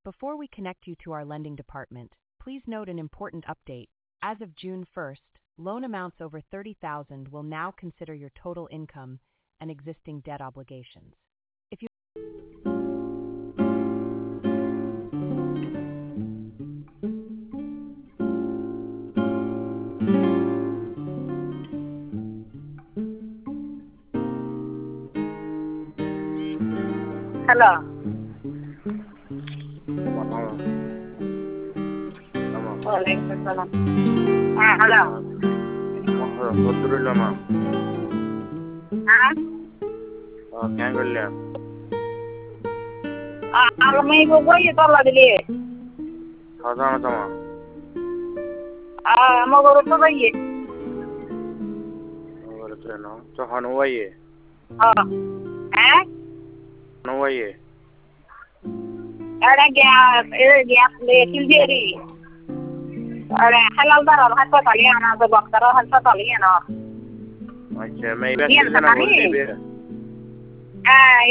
Before we connect you to our lending department, please note an important update. As of June 1st, loan amounts over $30,000 will now consider your total income and existing debt obligations. If you Hello. Waalaikumsalam. Hello. Alhamdulillah. क्या कर लिया? मैं को कोई तो लग लिए. खासा ना तमा. मगर तो भाई. मगर तो ना. तो हनुआ ये. हैं? हनुआ ये. अरे गया ले किल्जेरी. अरे halal दारा हाथ पाली आना तो बक्तरा हाथ पाली है ना. अच्छा मैं इधर से ना बोल रही